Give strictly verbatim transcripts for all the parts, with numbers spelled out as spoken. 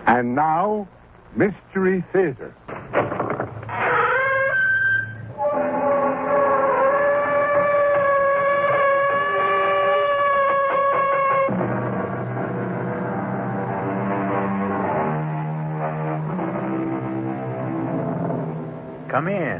And now, Mystery Theater. Come in.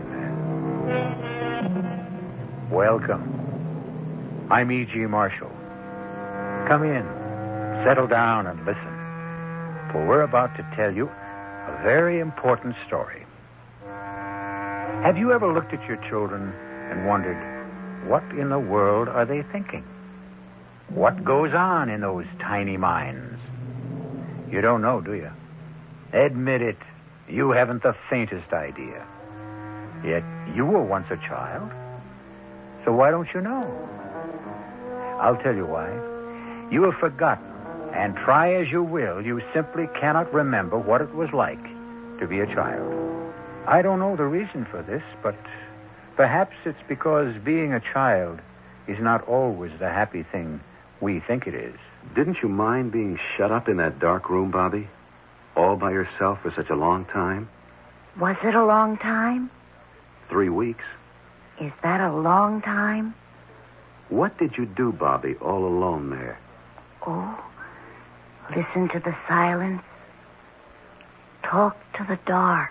Welcome. I'm E G. Marshall. Come in, settle down, and listen. For we're about to tell you a very important story. Have you ever looked at your children and wondered, what in the world are they thinking? What goes on in those tiny minds? You don't know, do you? Admit it, you haven't the faintest idea. Yet you were once a child. So why don't you know? I'll tell you why. You have forgotten, and try as you will, you simply cannot remember what it was like to be a child. I don't know the reason for this, but perhaps it's because being a child is not always the happy thing we think it is. Didn't you mind being shut up in that dark room, Bobby? All by yourself for such a long time? Was it a long time? Three weeks. Is that a long time? What did you do, Bobby, all alone there? Oh, listen to the silence. Talk to the dark.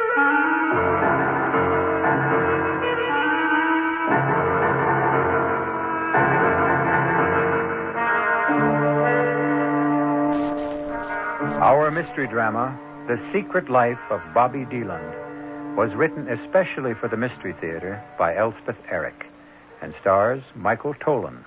Our mystery drama, The Secret Life of Bobby Deland, was written especially for the Mystery Theater by Elspeth Eric and stars Michael Tolan.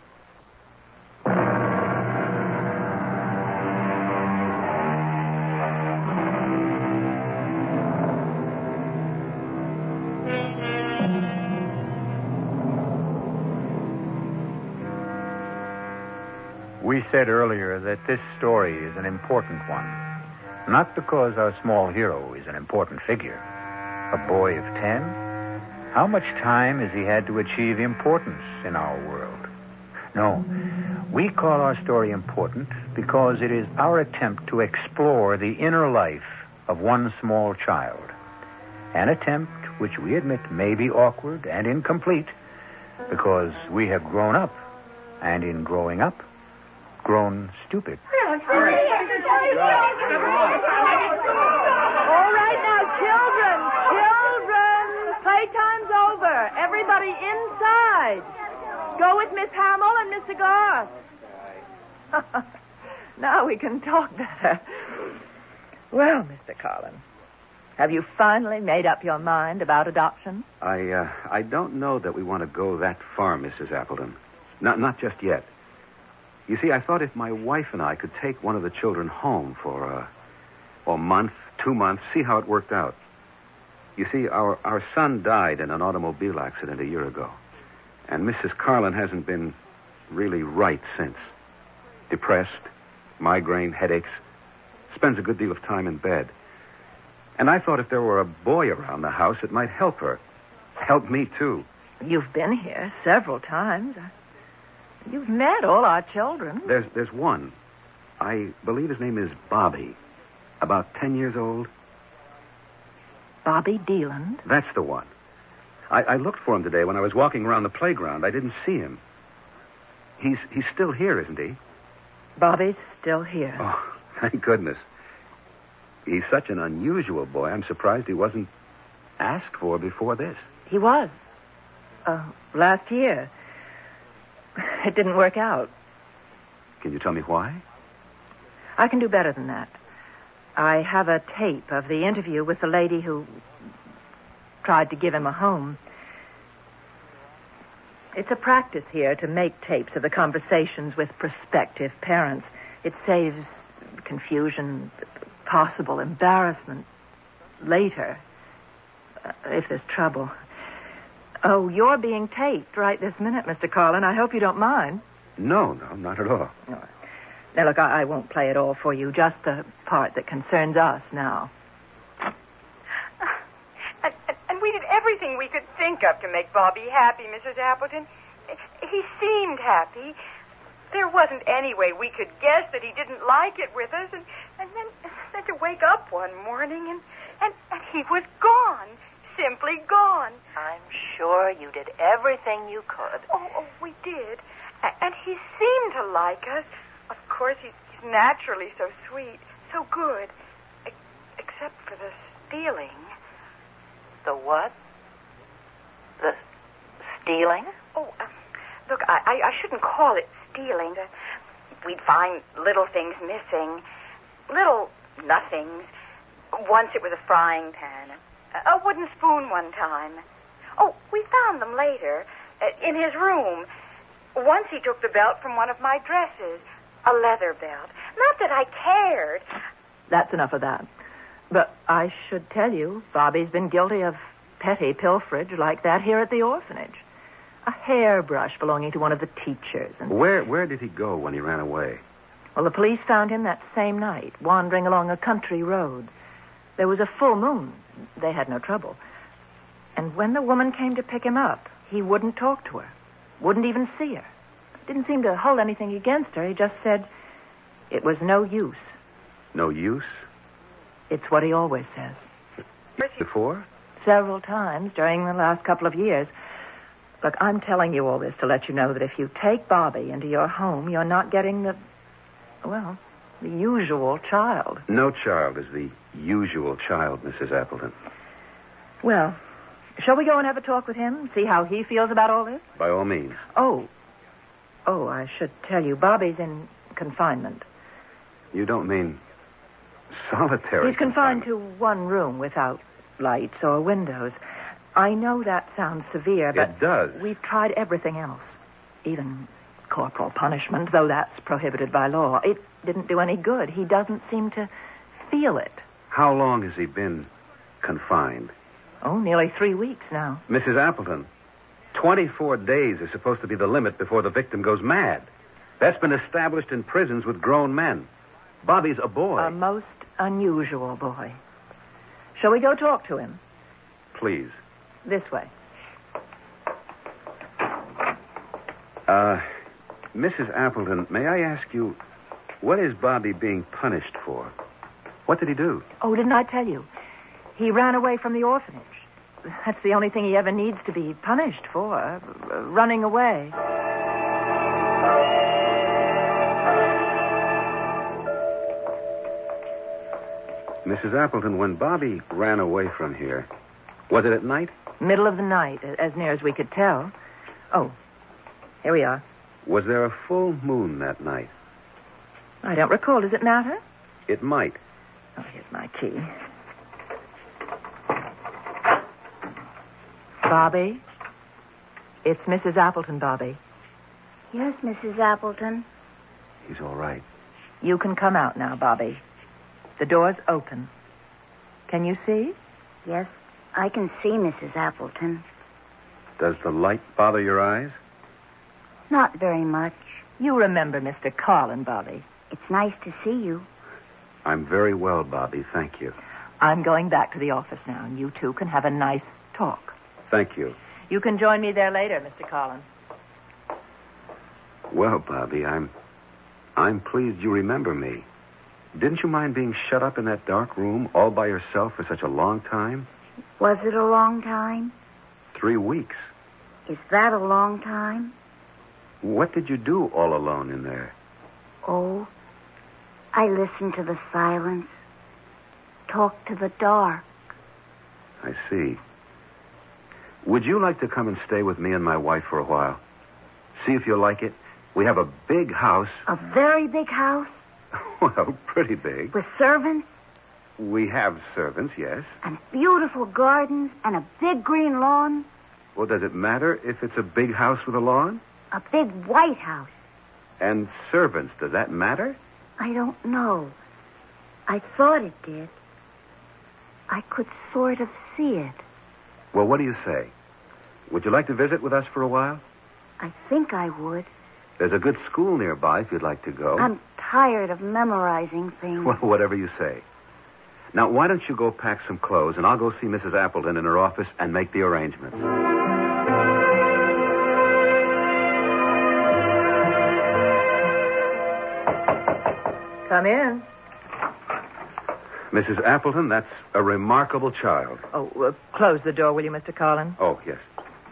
We said earlier that this story is an important one, not because our small hero is an important figure. A boy of ten? How much time has he had to achieve importance in our world? No, we call our story important because it is our attempt to explore the inner life of one small child. An attempt which we admit may be awkward and incomplete because we have grown up, and in growing up, grown stupid. All right now, children. Children, playtime's over. Everybody inside. Go with Miss Hamill and Mister Garth. Now we can talk better. Well, Mister Carlin, have you finally made up your mind about adoption? I, uh, I don't know that we want to go that far, Missus Appleton. Not, not just yet. You see, I thought if my wife and I could take one of the children home for a, a month, two months, see how it worked out. You see, our, our son died in an automobile accident a year ago. And Missus Carlin hasn't been really right since. Depressed, migraine, headaches, spends a good deal of time in bed. And I thought if there were a boy around the house, it might help her. Help me, too. You've been here several times. You've met all our children. There's there's one. I believe his name is Bobby. About ten years old. Bobby Deland? That's the one. I, I looked for him today when I was walking around the playground. I didn't see him. He's he's still here, isn't he? Bobby's still here. Oh, thank goodness. He's such an unusual boy. I'm surprised he wasn't asked for before this. He was. Uh, last year. It didn't work out. Can you tell me why? I can do better than that. I have a tape of the interview with the lady who tried to give him a home. It's a practice here to make tapes of the conversations with prospective parents. It saves confusion, possible embarrassment later, uh, if there's trouble. Oh, you're being taped right this minute, Mister Carlin. I hope you don't mind. No, no, not at all. all right. Now, look, I, I won't play it all for you, just the part that concerns us now. And, and, and we did everything we could think of to make Bobby happy, Missus Appleton. He seemed happy. There wasn't any way we could guess that he didn't like it with us. And, and then, then wake up one morning and, and, and he was gone. Simply gone. I'm sure you did everything you could. Oh, oh, we did. A- and he seemed to like us. Of course, he's, he's naturally so sweet, so good. E- except for the stealing. The what? The stealing? Oh, uh, look, I, I, I shouldn't call it stealing. Uh, we'd find little things missing. Little nothings. Once it was a frying pan. A, a wooden spoon one time. Oh, we found them later. Uh, in his room. Once he took the belt from one of my dresses. A leather belt. Not that I cared. That's enough of that. But I should tell you, Bobby's been guilty of petty pilferage like that here at the orphanage. A hairbrush belonging to one of the teachers. And Where where did he go when he ran away? well, the police found him that same night, wandering along a country road. There was a full moon. They had no trouble. And when the woman came to pick him up, he wouldn't talk to her. Wouldn't even see her. Didn't seem to hold anything against her. He just said it was no use. No use? It's what he always says. Before? Several times during the last couple of years. Look, I'm telling you all this to let you know that if you take Bobby into your home, you're not getting the, well, the usual child. No child is the usual child, Missus Appleton. Well, shall we go and have a talk with him? See how he feels about all this? By all means. Oh. Oh, I should tell you, Bobby's in confinement. You don't mean solitary He's confined to one room without lights or windows. I know that sounds severe, but It does. we've tried everything else. Even corporal punishment, though that's prohibited by law. It didn't do any good. He doesn't seem to feel it. How long has he been confined? Oh, nearly three weeks now. Missus Appleton, twenty-four days is supposed to be the limit before the victim goes mad. That's been established in prisons with grown men. Bobby's a boy. A most unusual boy. Shall we go talk to him? Please. This way. Uh, Missus Appleton, may I ask you, what is Bobby being punished for? What did he do? Oh, didn't I tell you? He ran away from the orphanage. That's the only thing he ever needs to be punished for. uh, Running away. Missus Appleton, when Bobby ran away from here, was it at night? Middle of the night, as near as we could tell. Oh, here we are. Was there a full moon that night? I don't recall. Does it matter? It might. Oh, here's my key. Bobby? It's Missus Appleton, Bobby. Yes, Missus Appleton. He's all right. You can come out now, Bobby. The door's open. Can you see? Yes, I can see Missus Appleton. Does the light bother your eyes? Not very much. You remember Mister Carlin, Bobby. It's nice to see you. I'm very well, Bobby. Thank you. I'm going back to the office now, and you two can have a nice talk. Thank you. You can join me there later, Mister Carlin. Well, Bobby, I'm... I'm pleased you remember me. Didn't you mind being shut up in that dark room all by yourself for such a long time? Was it a long time? Three weeks. Is that a long time? What did you do all alone in there? Oh, I listened to the silence. Talked to the dark. I see. Would you like to come and stay with me and my wife for a while? See if you'll like it. We have a big house. A very big house? Well, pretty big. With servants? We have servants, yes. And beautiful gardens and a big green lawn? Well, does it matter if it's a big house with a lawn? A big white house? And servants, does that matter? I don't know. I thought it did. I could sort of see it. Well, what do you say? Would you like to visit with us for a while? I think I would. There's a good school nearby if you'd like to go. I'm tired of memorizing things. Well, whatever you say. Now, why don't you go pack some clothes, and I'll go see Missus Appleton in her office and make the arrangements. Come in. Missus Appleton, that's a remarkable child. Oh, uh, close the door, will you, Mister Carlin? Oh, yes.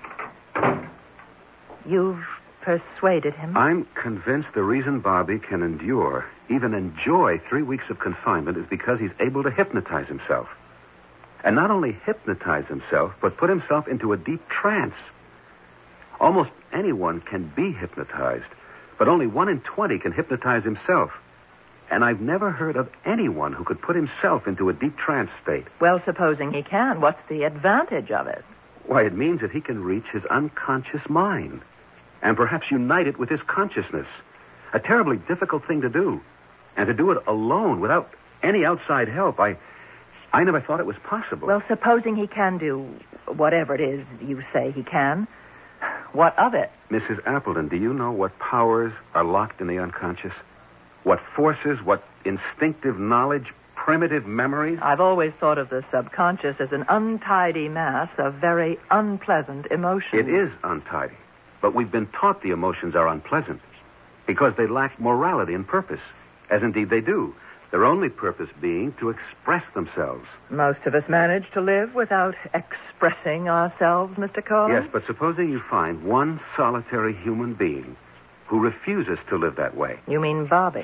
You've persuaded him? I'm convinced the reason Bobby can endure, even enjoy three weeks of confinement is because he's able to hypnotize himself. And not only hypnotize himself, but put himself into a deep trance. Almost anyone can be hypnotized, but only one in twenty can hypnotize himself. And I've never heard of anyone who could put himself into a deep trance state. Well, supposing he can, what's the advantage of it? Why, it means that he can reach his unconscious mind and perhaps unite it with his consciousness. A terribly difficult thing to do. And to do it alone without any outside help, I, I never thought it was possible. Well, supposing he can do whatever it is you say he can, what of it? Missus Appleton, do you know what powers are locked in the unconscious? What forces, what instinctive knowledge, primitive memories? I've always thought of the subconscious as an untidy mass of very unpleasant emotions. It is untidy. But we've been taught the emotions are unpleasant because they lack morality and purpose, as indeed they do. Their only purpose being to express themselves. Most of us manage to live without expressing ourselves, Mister Carlin. Yes, but supposing you find one solitary human being who refuses to live that way. You mean Bobby?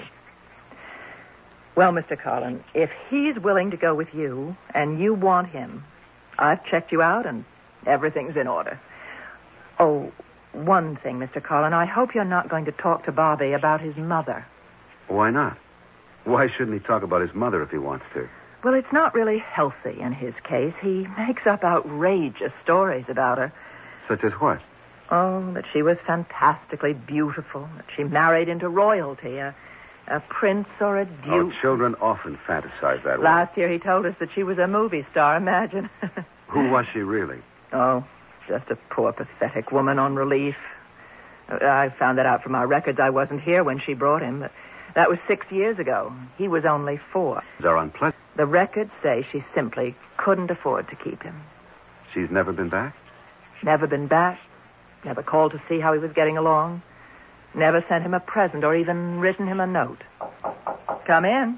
Well, Mister Carlin, if he's willing to go with you and you want him, I've checked you out and everything's in order. Oh, one thing, Mister Carlin, I hope you're not going to talk to Bobby about his mother. Why not? Why shouldn't he talk about his mother if he wants to? Well, it's not really healthy in his case. He makes up outrageous stories about her. Such as what? Oh, that she was fantastically beautiful, that she married into royalty, a, a prince or a duke. Oh, children often fantasize that way. Last year he told us that she was a movie star, imagine. Who was she really? Oh, just a poor, pathetic woman on relief. I found that out from our records. I wasn't here when she brought him, but that was six years ago. He was only four. They're unpleasant. The records say she simply couldn't afford to keep him. She's never been back? Never been back. Never called to see how he was getting along. Never sent him a present or even written him a note. Come in.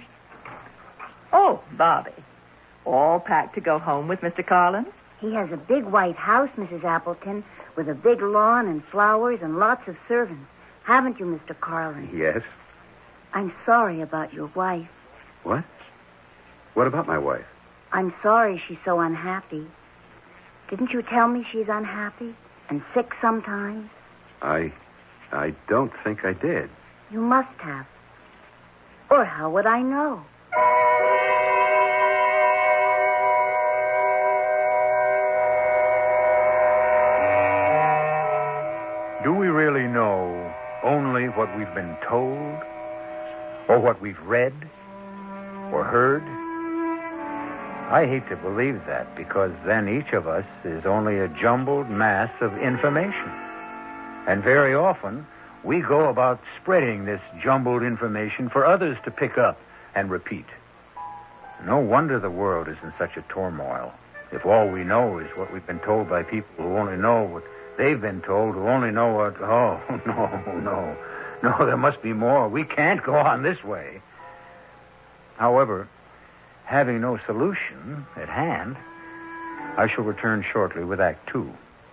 Oh, Bobby. All packed to go home with Mister Carlin? He has a big white house, Missus Appleton, with a big lawn and flowers and lots of servants. Haven't you, Mister Carlin? Yes. I'm sorry about your wife. What? What about my wife? I'm sorry she's so unhappy. Didn't you tell me she's unhappy and sick sometimes? I... I don't think I did. You must have. Or how would I know? Do we really know only what we've been told? Or what we've read? Or heard? I hate to believe that, because then each of us is only a jumbled mass of information. And very often, we go about spreading this jumbled information for others to pick up and repeat. No wonder the world is in such a turmoil, if all we know is what we've been told by people who only know what they've been told, who only know what... Oh, no, no. No, there must be more. We can't go on this way. However, having no solution at hand, I shall return shortly with Act Two.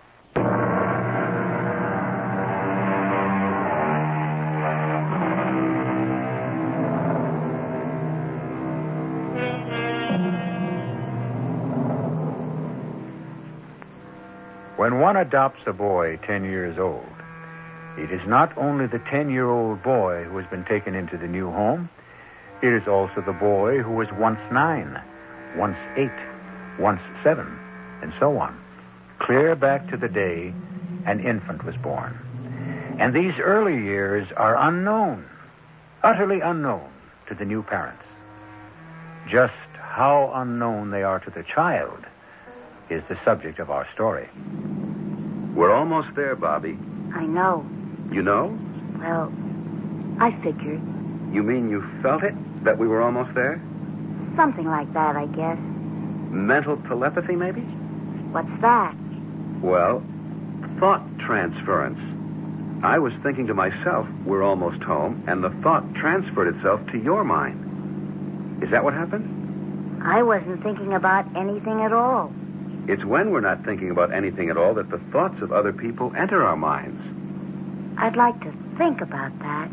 When one adopts a boy ten years old, it is not only the ten-year-old boy who has been taken into the new home, it is also the boy who was once nine, once eight, once seven, and so on, clear back to the day an infant was born. And these early years are unknown, utterly unknown to the new parents. Just how unknown they are to the child is the subject of our story. We're almost there, Bobby. I know. You know? Well, I figured. You mean you felt it, that we were almost there? Something like that, I guess. Mental telepathy, maybe? What's that? Well, thought transference. I was thinking to myself, we're almost home, and the thought transferred itself to your mind. Is that what happened? I wasn't thinking about anything at all. It's when we're not thinking about anything at all that the thoughts of other people enter our minds. I'd like to think about that.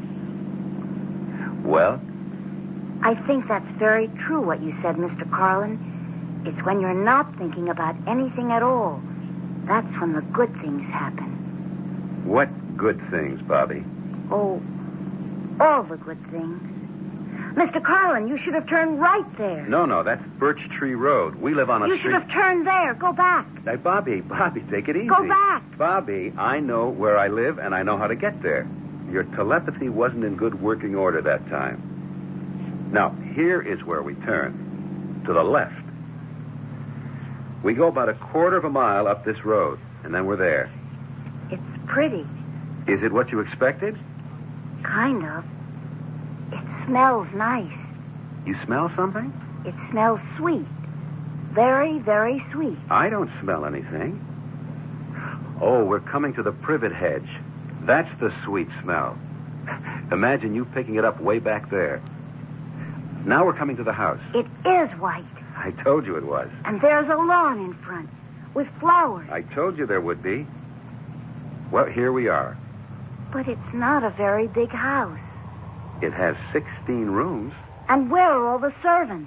Well? I think that's very true what you said, Mister Carlin. It's when you're not thinking about anything at all. That's when the good things happen. What good things, Bobby? Oh, all the good things. Mister Carlin, you should have turned right there. No, no, that's Birch Tree Road. We live on a You street... should have turned there. Go back. Hey, Bobby, Bobby, take it easy. Go back. Bobby, I know where I live, and I know how to get there. Your telepathy wasn't in good working order that time. Now, here is where we turn. To the left. We go about a quarter of a mile up this road, and then we're there. It's pretty. Is it what you expected? Kind of. It smells nice. You smell something? It smells sweet. Very, very sweet. I don't smell anything. Oh, we're coming to the privet hedge. That's the sweet smell. Imagine you picking it up way back there. Now we're coming to the house. It is white. I told you it was. And there's a lawn in front with flowers. I told you there would be. Well, here we are. But it's not a very big house. It has sixteen rooms. And where are all the servants?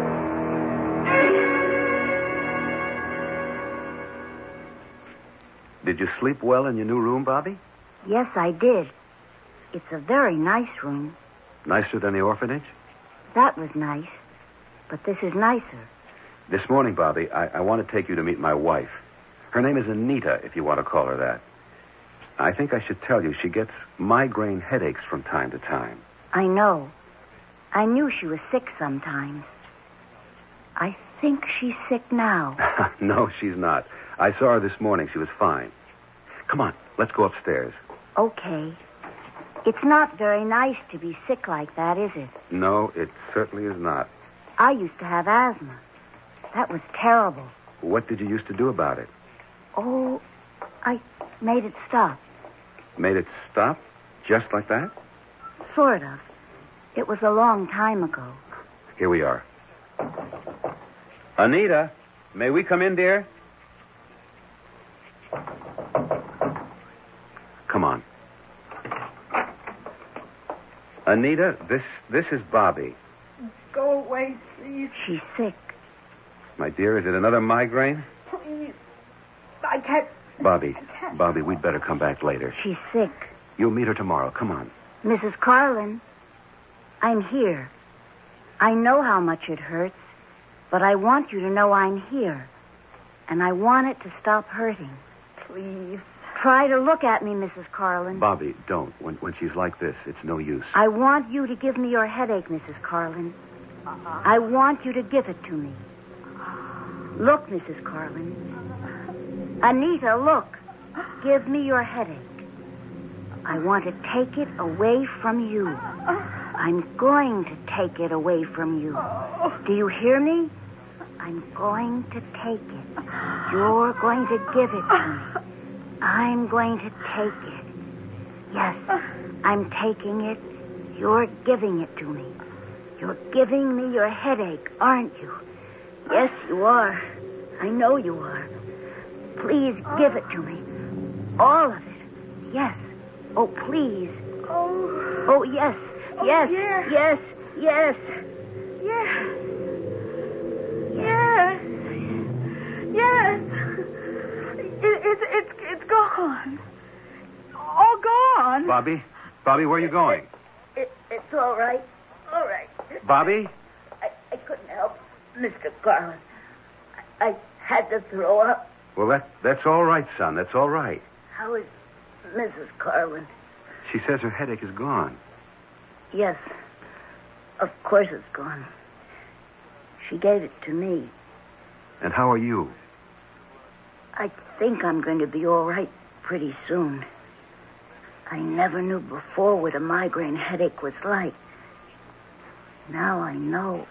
Did you sleep well in your new room, Bobby? Yes, I did. It's a very nice room. Nicer than the orphanage? That was nice. But this is nicer. This morning, Bobby, I, I want to take you to meet my wife. Her name is Anita, if you want to call her that. I think I should tell you she gets migraine headaches from time to time. I know. I knew she was sick sometimes. I think she's sick now. No, she's not. I saw her this morning. She was fine. Come on, let's go upstairs. Okay. It's not very nice to be sick like that, is it? No, it certainly is not. I used to have asthma. That was terrible. What did you used to do about it? Oh, I made it stop. Made it stop? Just like that? Sort of. It was a long time ago. Here we are. Anita, may we come in, dear? Come on. Anita, this this is Bobby. Go away, please. She's sick. My dear, is it another migraine? Please. I can't. Bobby, I can't. Bobby, we'd better come back later. She's sick. You'll meet her tomorrow. Come on. Missus Carlin, I'm here. I know how much it hurts, but I want you to know I'm here. And I want it to stop hurting. Please. Try to look at me, Missus Carlin. Bobby, don't. When when she's like this, it's no use. I want you to give me your headache, Missus Carlin. Uh-uh. I want you to give it to me. Look, Missus Carlin. Anita, look. Give me your headache. I want to take it away from you. I'm going to take it away from you. Do you hear me? I'm going to take it. You're going to give it to me. I'm going to take it. Yes, I'm taking it. You're giving it to me. You're giving me your headache, aren't you? Yes, you are. I know you are. Please give it to me. All of it. Yes. Oh, please. Oh. Oh, yes. Oh, yes. yeah. Yes. Yes. Yes. Yes. Yes. It, it's it's it's gone. All gone. Bobby? Bobby, where are you going? It, it's all right. All right. Bobby? I, I couldn't help Mister Carlin. I, I had to throw up. Well, that that's all right, son. That's all right. How is Missus Carlin? She says her headache is gone. Yes. Of course it's gone. She gave it to me. And how are you? I think I'm going to be all right pretty soon. I never knew before what a migraine headache was like. Now I know.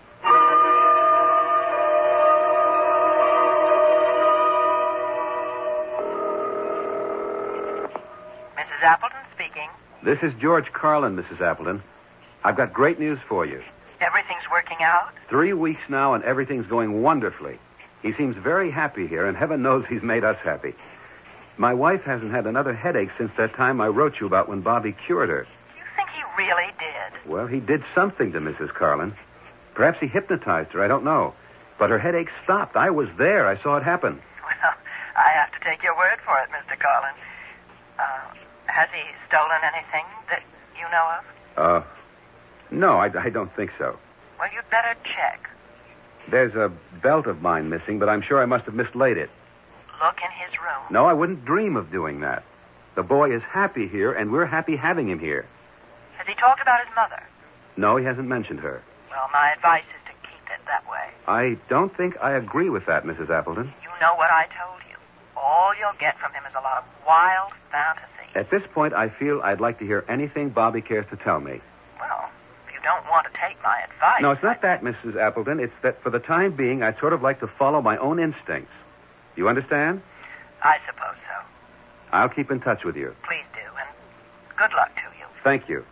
Missus Appleton speaking. This is George Carlin, Missus Appleton. I've got great news for you. Everything's things working out? Three weeks now, and everything's going wonderfully. He seems very happy here, and heaven knows he's made us happy. My wife hasn't had another headache since that time I wrote you about when Bobby cured her. You think he really did? Well, he did something to Missus Carlin. Perhaps he hypnotized her, I don't know. But her headache stopped. I was there. I saw it happen. Well, I have to take your word for it, Mister Carlin. Uh, has he stolen anything that you know of? Uh, no, I, I don't think so. Well, you'd better check. There's a belt of mine missing, but I'm sure I must have mislaid it. Look in his room. No, I wouldn't dream of doing that. The boy is happy here, and we're happy having him here. Has he talked about his mother? No, he hasn't mentioned her. Well, my advice is to keep it that way. I don't think I agree with that, Missus Appleton. You know what I told you. All you'll get from him is a lot of wild fantasy. At this point, I feel I'd like to hear anything Bobby cares to tell me. Well, if you don't want to take my advice... No, it's not that, Missus Appleton. It's that for the time being, I'd sort of like to follow my own instincts. You understand? I suppose so. I'll keep in touch with you. Please do, and good luck to you. Thank you.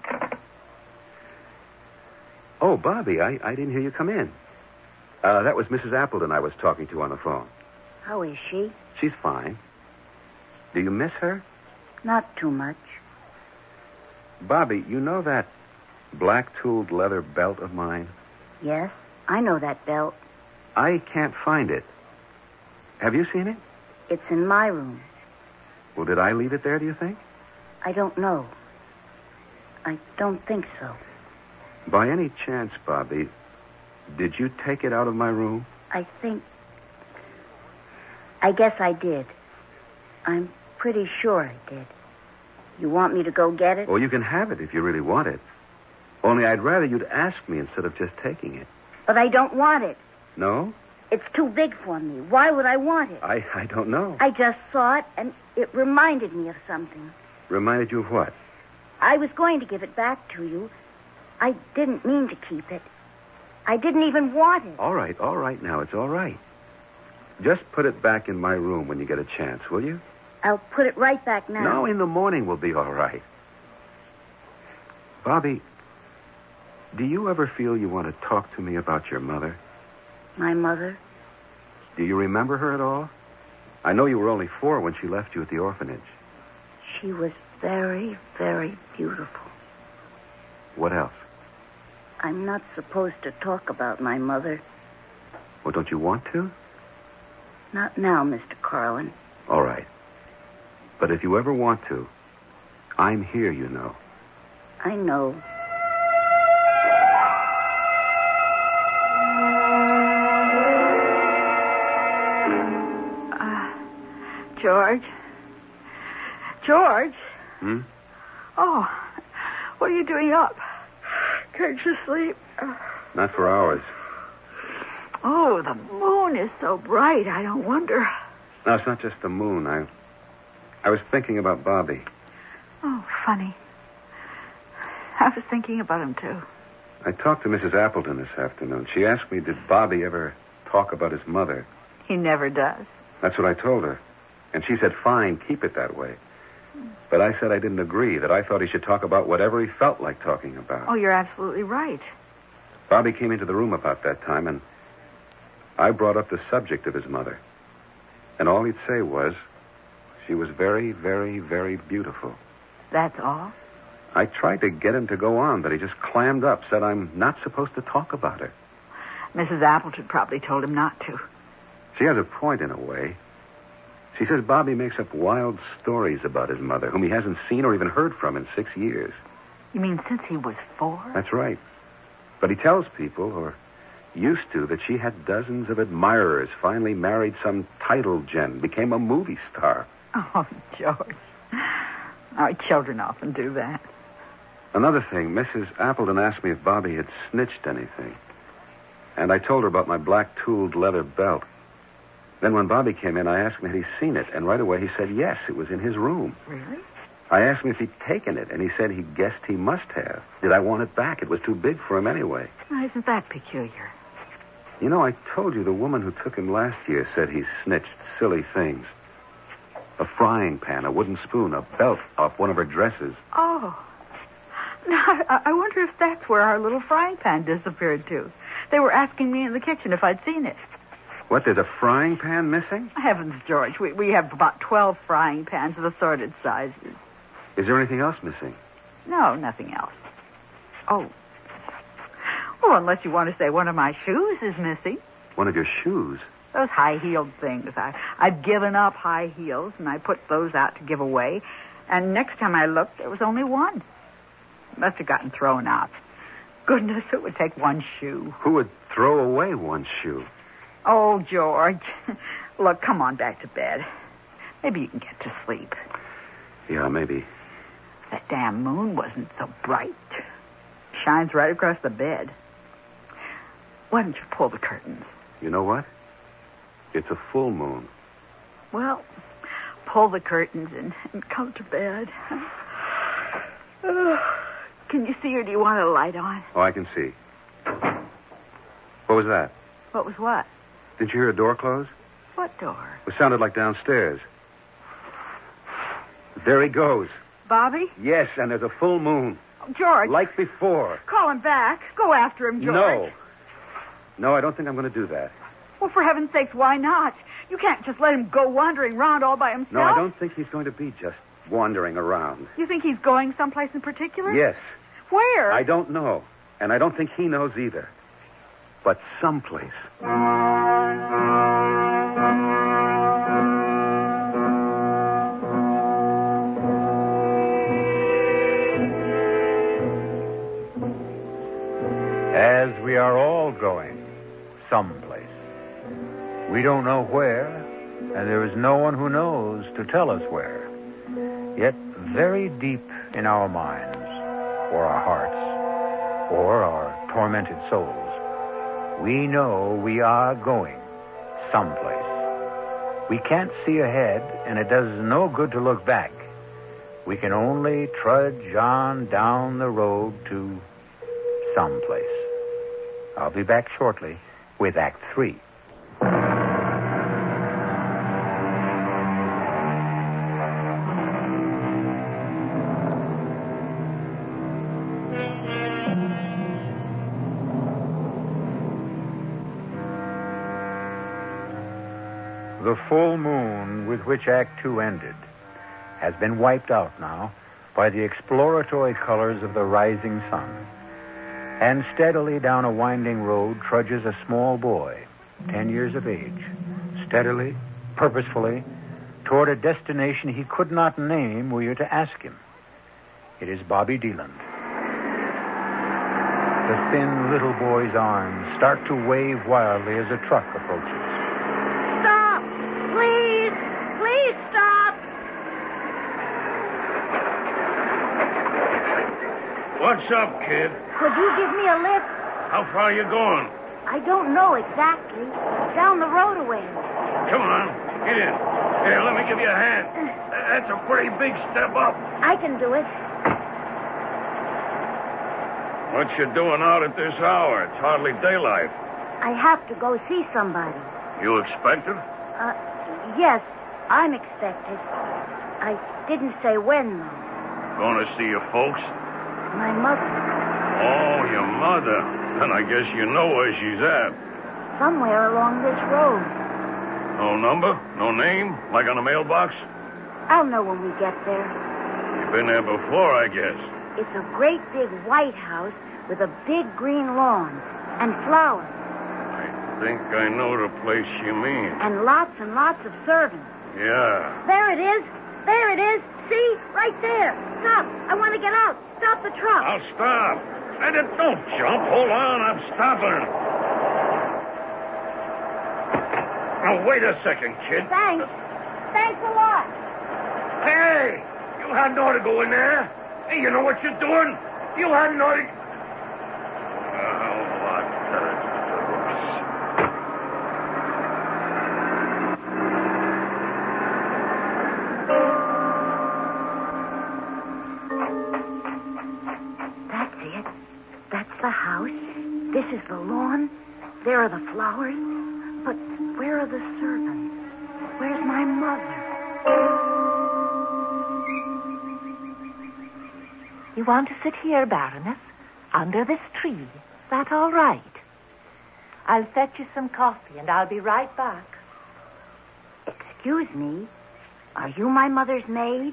Oh, Bobby, I, I didn't hear you come in. Uh, that was Missus Appleton I was talking to on the phone. How is she? She's fine. Do you miss her? Not too much. Bobby, you know that black-tooled leather belt of mine? Yes, I know that belt. I can't find it. Have you seen it? It's in my room. Well, did I leave it there, do you think? I don't know. I don't think so. By any chance, Bobby, did you take it out of my room? I think... I guess I did. I'm pretty sure I did. You want me to go get it? Oh, you can have it if you really want it. Only I'd rather you'd ask me instead of just taking it. But I don't want it. No? It's too big for me. Why would I want it? I, I don't know. I just saw it, and it reminded me of something. Reminded you of what? I was going to give it back to you. I didn't mean to keep it. I didn't even want it. All right, all right now. It's all right. Just put it back in my room when you get a chance, will you? I'll put it right back now. No, in the morning will be all right. Bobby, do you ever feel you want to talk to me about your mother? My mother? Do you remember her at all? I know you were only four when she left you at the orphanage. She was very, very beautiful. What else? I'm not supposed to talk about my mother. Well, don't you want to? Not now, Mister Carlin. All right. But if you ever want to, I'm here, you know. I know. Uh, George? George? Hmm? Oh, what are you doing up? Can't you sleep? Not for hours. Oh, the moon is so bright, I don't wonder. No, it's not just the moon. I, I was thinking about Bobby. Oh, funny. I was thinking about him, too. I talked to Missus Appleton this afternoon. She asked me, did Bobby ever talk about his mother? He never does. That's what I told her. And she said, fine, keep it that way. But I said I didn't agree, that I thought he should talk about whatever he felt like talking about. Oh, you're absolutely right. Bobby came into the room about that time, and I brought up the subject of his mother. And all he'd say was, she was very, very, very beautiful. That's all? I tried to get him to go on, but he just clammed up, said I'm not supposed to talk about her. Missus Appleton probably told him not to. She has a point in a way. She says Bobby makes up wild stories about his mother, whom he hasn't seen or even heard from in six years. You mean since he was four? That's right. But he tells people, or used to, that she had dozens of admirers, finally married some title gen, became a movie star. Oh, George. Our children often do that. Another thing, Missus Appleton asked me if Bobby had snitched anything. And I told her about my black-tooled leather belt. Then when Bobby came in, I asked him had he seen it, and right away he said yes, it was in his room. Really? I asked him if he'd taken it, and he said he guessed he must have. Did I want it back? It was too big for him anyway. Now, isn't that peculiar? You know, I told you the woman who took him last year said he snitched silly things. A frying pan, a wooden spoon, a belt off one of her dresses. Oh, Now, I, I wonder if that's where our little frying pan disappeared to. They were asking me in the kitchen if I'd seen it. What, there's a frying pan missing? Heavens, George, we, we have about twelve frying pans of assorted sizes. Is there anything else missing? No, nothing else. Oh. Oh, unless you want to say one of my shoes is missing. One of your shoes? Those high-heeled things. I, I've given up high heels, and I put those out to give away. And next time I looked, there was only one. Must have gotten thrown out. Goodness, it would take one shoe. Who would throw away one shoe? Oh, George. Look, come on back to bed. Maybe you can get to sleep. Yeah, maybe. That damn moon wasn't so bright. Shines right across the bed. Why don't you pull the curtains? You know what? It's a full moon. Well, pull the curtains and, and come to bed. Oh, can you see, or do you want a light on? Oh, I can see. What was that? What was what? Didn't you hear a door close? What door? It sounded like downstairs. There he goes. Bobby? Yes, and there's a full moon. Oh, George. Like before. Call him back. Go after him, George. No. No, I don't think I'm going to do that. Well, for heaven's sakes, why not? You can't just let him go wandering around all by himself. No, I don't think he's going to be just wandering around. You think he's going someplace in particular? Yes. Where? I don't know. And I don't think he knows either. But someplace. As we are all going someplace. We don't know where, and there is no one who knows to tell us where. Yet very deep in our minds, or our hearts, or our tormented souls, we know we are going someplace. We can't see ahead, and it does no good to look back. We can only trudge on down the road to someplace. I'll be back shortly with Act Three. The full moon with which Act Two ended has been wiped out now by the exploratory colors of the rising sun. And steadily down a winding road trudges a small boy, ten years of age, steadily, purposefully, toward a destination he could not name were you to ask him. It is Bobby Deland. The thin little boy's arms start to wave wildly as a truck approaches. Stop! Please! Please stop! What's up, kid? Could you give me a lift? How far you going? I don't know exactly. Down the road a ways. Come on, get in. Here, let me give you a hand. That's a pretty big step up. I can do it. What you doing out at this hour? It's hardly daylight. I have to go see somebody. You expected? Uh, yes, I'm expected. I didn't say when, though. Going to see your folks? My mother. Oh, your mother. Then I guess you know where she's at. Somewhere along this road. No number? No name? Like on a mailbox? I'll know when we get there. You've been there before, I guess. It's a great big white house with a big green lawn and flowers. I think I know the place you mean. And lots and lots of servants. Yeah. There it is. There it is. See? Right there. Stop. I want to get out. Stop the truck. I'll stop. And don't jump. Hold on. I'm stopping. Now, wait a second, kid. Thanks. Thanks a lot. Hey! You hadn't ought to go in there. Hey, you know what you're doing? You hadn't ought to... Oh, what the... That's it. That's the house. This is the lawn. There are the flowers. But where are the servants? Where's my mother? You want to sit here, Baroness, under this tree. Is that all right? I'll fetch you some coffee, and I'll be right back. Excuse me. Are you my mother's maid?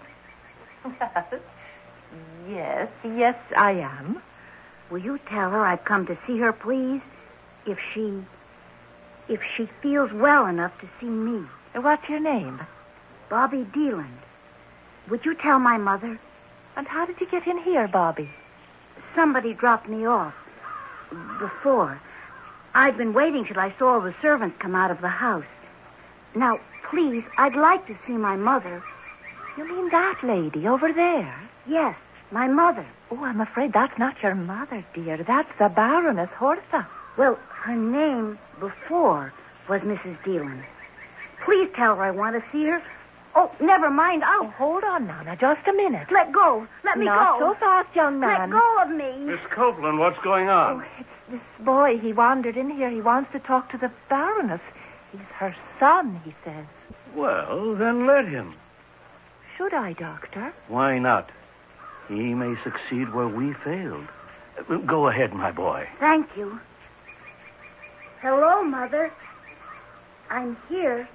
Yes, yes, I am. Will you tell her I've come to see her, please? If she... if she feels well enough to see me. What's your name? Bobby Deland. Would you tell my mother? And how did you get in here, Bobby? Somebody dropped me off. Before. I'd been waiting till I saw the servants come out of the house. Now, please, I'd like to see my mother. You mean that lady over there? Yes, my mother. Oh, I'm afraid that's not your mother, dear. That's the Baroness Hortha. Well, her name before was Missus Deland. Please tell her I want to see her. Oh, never mind. I'll... Oh, hold on now. Now, just a minute. Let go. Let me Not go. so fast, young man. Let go of me. Miss Copeland, what's going on? Oh, it's this boy. He wandered in here. He wants to talk to the Baroness. He's her son, he says. Well, then let him. Should I, Doctor? Why not? He may succeed where we failed. Go ahead, my boy. Thank you. Hello, Mother. I'm here.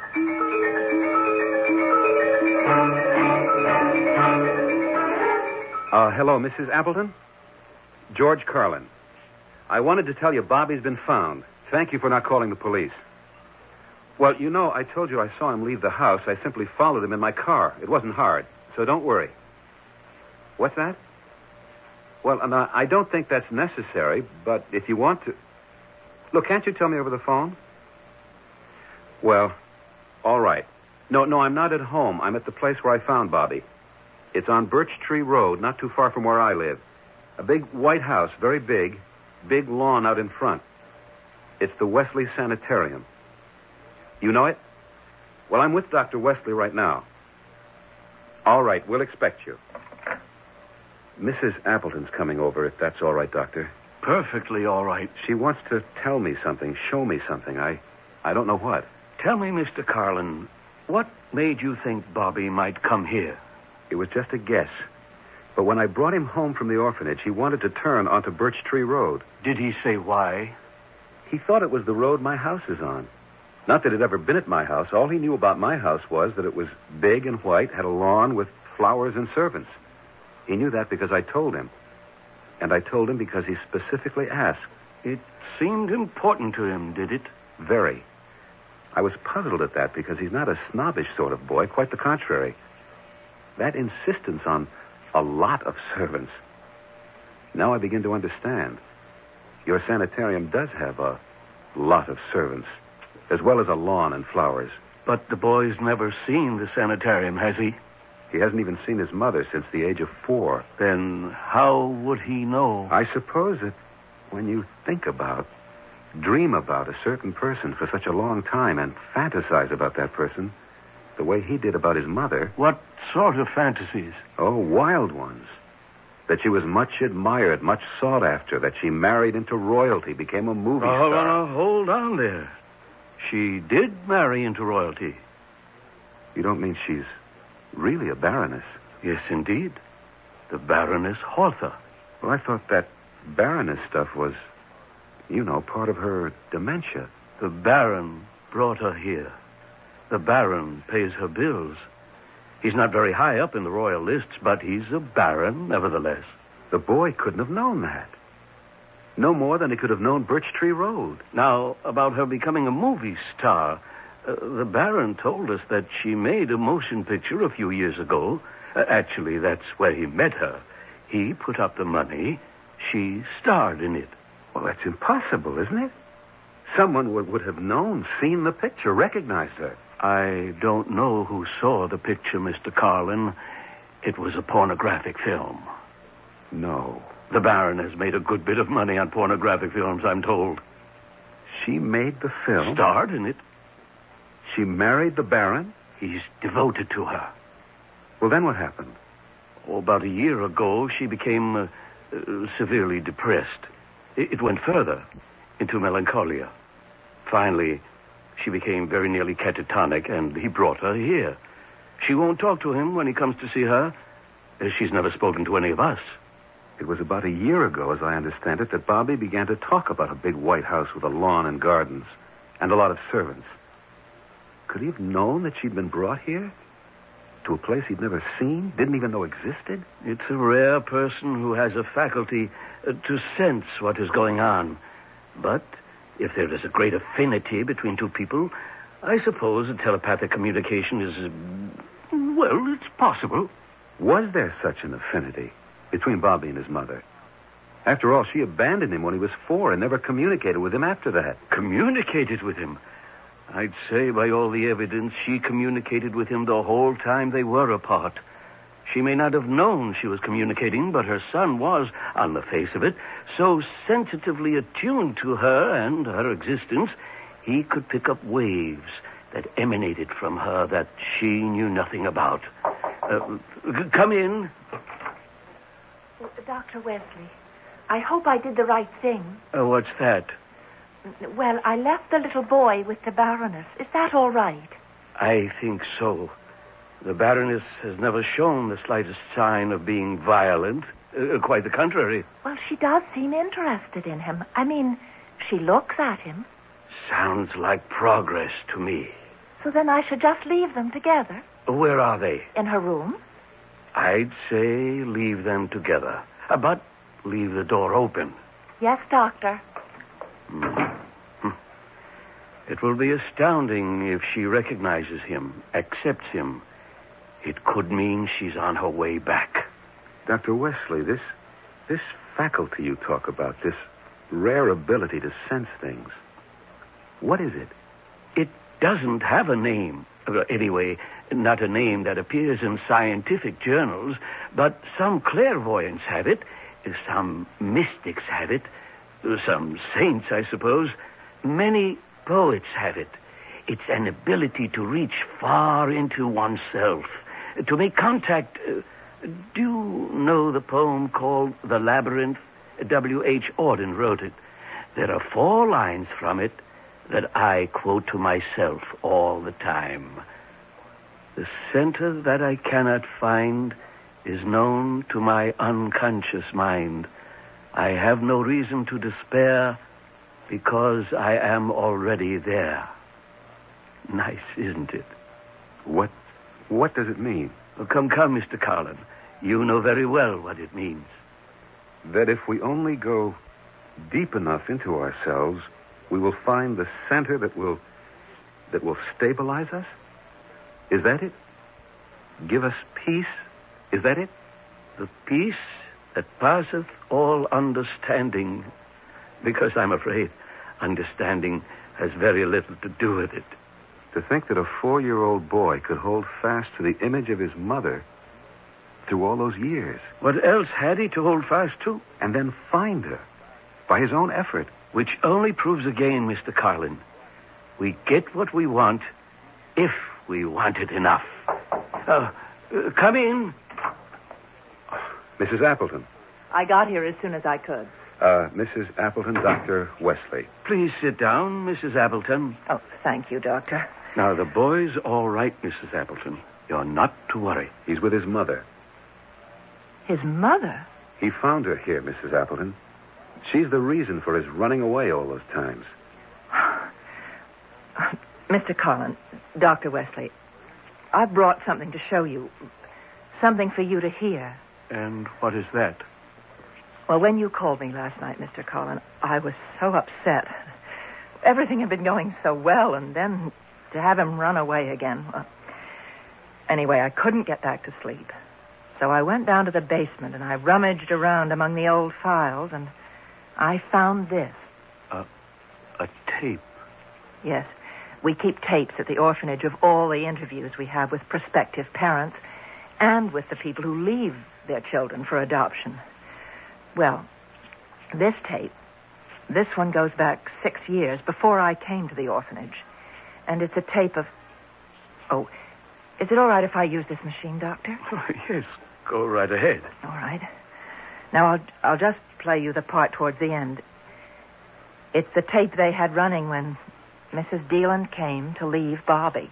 Uh, hello, Missus Appleton? George Carlin. I wanted to tell you Bobby's been found. Thank you for not calling the police. Well, you know, I told you I saw him leave the house. I simply followed him in my car. It wasn't hard, so don't worry. What's that? Well, and I, I don't think that's necessary, but if you want to... Look, can't you tell me over the phone? Well, all right. No, no, I'm not at home. I'm at the place where I found Bobby. It's on Birch Tree Road, not too far from where I live. A big white house, very big. Big lawn out in front. It's the Wesley Sanitarium. You know it? Well, I'm with Doctor Wesley right now. All right, we'll expect you. Missus Appleton's coming over, if that's all right, Doctor. Perfectly all right. She wants to tell me something, show me something. I, I don't know what. Tell me, Mister Carlin, what made you think Bobby might come here? It was just a guess. But when I brought him home from the orphanage, he wanted to turn onto Birch Tree Road. Did he say why? He thought it was the road my house is on. Not that it had ever been at my house. All he knew about my house was that it was big and white, had a lawn with flowers and servants. He knew that because I told him. And I told him because he specifically asked. It seemed important to him, did it? Very. I was puzzled at that because he's not a snobbish sort of boy, quite the contrary. That insistence on a lot of servants. Now I begin to understand. Your sanitarium does have a lot of servants, as well as a lawn and flowers. But the boy's never seen the sanitarium, has he? He hasn't even seen his mother since the age of four. Then how would he know? I suppose that when you think about, dream about a certain person for such a long time and fantasize about that person the way he did about his mother... What sort of fantasies? Oh, wild ones. That she was much admired, much sought after, that she married into royalty, became a movie oh, star. Oh, hold on there. She did marry into royalty. You don't mean she's really a baroness? Yes, indeed. The Baroness Hortha. Well, I thought that baroness stuff was, you know, part of her dementia. The Baron brought her here. The Baron pays her bills. He's not very high up in the royal lists, but he's a baron, nevertheless. The boy couldn't have known that. No more than he could have known Birch Tree Road. Now, about her becoming a movie star, uh, the Baron told us that she made a motion picture a few years ago. Uh, actually, that's where he met her. He put up the money. She starred in it. Well, that's impossible, isn't it? Someone would, would have known, seen the picture, recognized her. I don't know who saw the picture, Mister Carlin. It was a pornographic film. No. The Baron has made a good bit of money on pornographic films, I'm told. She made the film? Starred in it. She married the Baron? He's devoted to her. Well, then what happened? Oh, about a year ago, she became uh, uh, severely depressed. It, it went further, into melancholia. Finally, she became very nearly catatonic, and he brought her here. She won't talk to him when he comes to see her. She's never spoken to any of us. It was about a year ago, as I understand it, that Bobby began to talk about a big white house with a lawn and gardens and a lot of servants. Could he have known that she'd been brought here? To a place he'd never seen, didn't even know existed? It's a rare person who has a faculty uh, to sense what is going on. But if there is a great affinity between two people, I suppose a telepathic communication is, uh, well, it's possible. Was there such an affinity between Bobby and his mother? After all, she abandoned him when he was four and never communicated with him after that. Communicated with him? I'd say by all the evidence she communicated with him the whole time they were apart. She may not have known she was communicating, but her son was, on the face of it, so sensitively attuned to her and her existence, he could pick up waves that emanated from her that she knew nothing about. Uh, come in. Doctor Wesley, I hope I did the right thing. Uh, what's that? Well, I left the little boy with the Baroness. Is that all right? I think so. The Baroness has never shown the slightest sign of being violent. Uh, quite the contrary. Well, she does seem interested in him. I mean, she looks at him. Sounds like progress to me. So then I should just leave them together? Where are they? In her room. I'd say leave them together. Uh, but leave the door open. Yes, Doctor. Mm-hmm. It will be astounding if she recognizes him, accepts him. It could mean she's on her way back. Doctor Wesley, this this faculty you talk about, this rare ability to sense things, what is it? It doesn't have a name. Anyway, not a name that appears in scientific journals, but some clairvoyants have it, some mystics have it, some saints, I suppose. Many poets have it. It's an ability to reach far into oneself, to make contact. Uh, do you know the poem called The Labyrinth? W H Auden wrote it. There are four lines from it that I quote to myself all the time. The center that I cannot find is known to my unconscious mind. I have no reason to despair because I am already there. Nice, isn't it? What what does it mean? Oh, come, come, Mister Carlin. You know very well what it means. That if we only go deep enough into ourselves, we will find the center that will that will stabilize us? Is that it? Give us peace? Is that it? The peace that passeth all understanding, because I'm afraid understanding has very little to do with it. To think that a four-year-old boy could hold fast to the image of his mother through all those years. What else had he to hold fast to? And then find her by his own effort. Which only proves again, Mister Carlin, we get what we want if we want it enough. Uh, uh, come in. Missus Appleton. I got here as soon as I could. Uh, Missus Appleton, Doctor Wesley. Please sit down, Missus Appleton. Oh, thank you, Doctor. Now, the boy's all right, Missus Appleton. You're not to worry. He's with his mother. His mother? He found her here, Missus Appleton. She's the reason for his running away all those times. Mister Carlin, Doctor Wesley, I've brought something to show you. Something for you to hear. And what is that? Well, when you called me last night, Mister Carlin, I was so upset. Everything had been going so well, and then to have him run away again. Well, anyway, I couldn't get back to sleep. So I went down to the basement, and I rummaged around among the old files, and I found this. A, a tape? Yes. We keep tapes at the orphanage of all the interviews we have with prospective parents and with the people who leave their children for adoption. Well, this tape, this one goes back six years before I came to the orphanage. And it's a tape of... Oh, is it all right if I use this machine, Doctor? Oh, yes, go right ahead. All right. Now, I'll, I'll just play you the part towards the end. It's the tape they had running when Missus Deland came to leave Bobby.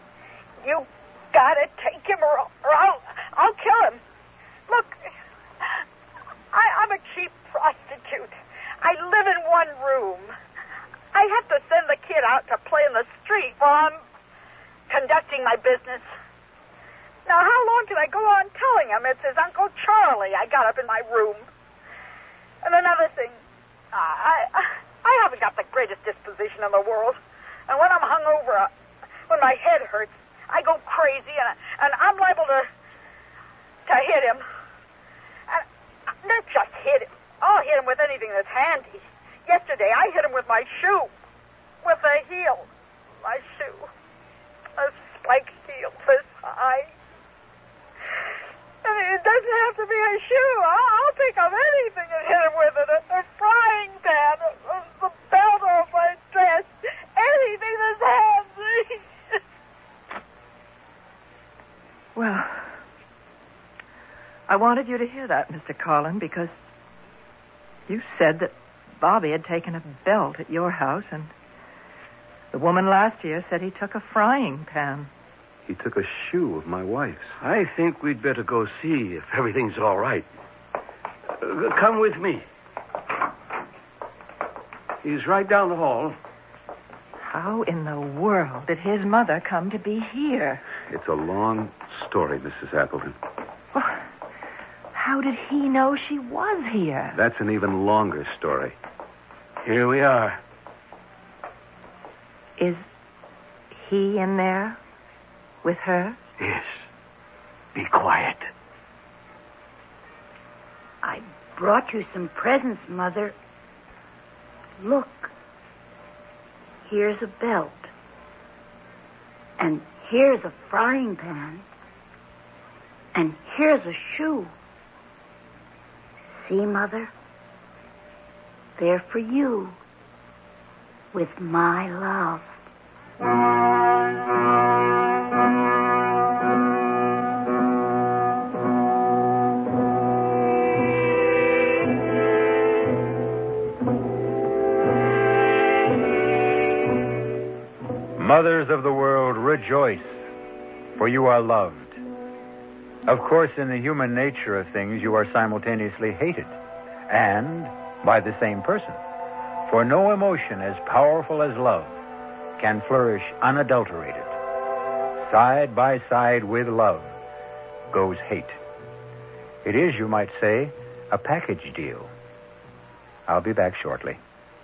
You gotta take him or, or I'll, I'll kill him. Look, I'm a cheap prostitute. I live in one room. I have to send the kid out to play in the street while I'm conducting my business. Now, how long can I go on telling him it's his Uncle Charlie I got up in my room? And another thing, I, I, I haven't got the greatest disposition in the world. And when I'm hungover, uh, when my head hurts, I go crazy, and, and I'm liable to, to hit him. And not just hit him. I'll hit him with anything that's handy. Yesterday, I hit him with my shoe. With the heel. My shoe. A spiked heel this high. I mean, it doesn't have to be a shoe. I'll, I'll pick up anything and hit him with it. A, a frying pan, a, a, the belt off my dress, anything that's handy. Well, I wanted you to hear that, Mister Carlin, because you said that Bobby had taken a belt at your house, and the woman last year said he took a frying pan. He took a shoe of my wife's. I think we'd better go see if everything's all right. Uh, come with me. He's right down the hall. How in the world did his mother come to be here? It's a long story, Missus Appleton. Well, how did he know she was here? That's an even longer story. Here we are. Is he in there with her? Yes. Be quiet. I brought you some presents, Mother. Look. Here's a belt. And here's a frying pan. And here's a shoe. See, Mother? They're for you. With my love. Mothers of the world, rejoice, for you are loved. Of course, in the human nature of things, you are simultaneously hated, and by the same person. For no emotion as powerful as love can flourish unadulterated. Side by side with love goes hate. It is, you might say, a package deal. I'll be back shortly.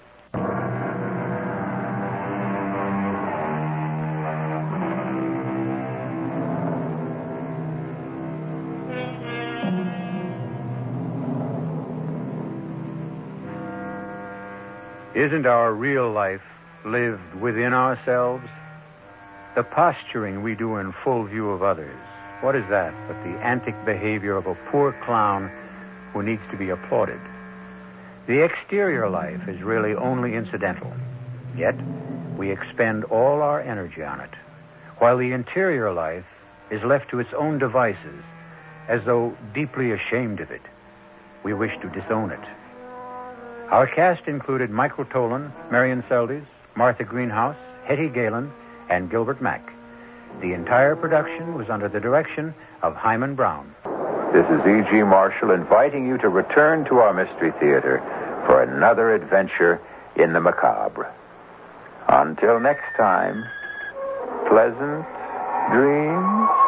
Isn't our real life lived within ourselves? The posturing we do in full view of others, what is that but the antic behavior of a poor clown who needs to be applauded? The exterior life is really only incidental, yet we expend all our energy on it, while the interior life is left to its own devices, as though deeply ashamed of it. We wish to disown it. Our cast included Michael Tolan, Marion Seldes, Martha Greenhouse, Hetty Galen, and Gilbert Mack. The entire production was under the direction of Hyman Brown. This is E G. Marshall inviting you to return to our Mystery Theater for another adventure in the macabre. Until next time, pleasant dreams.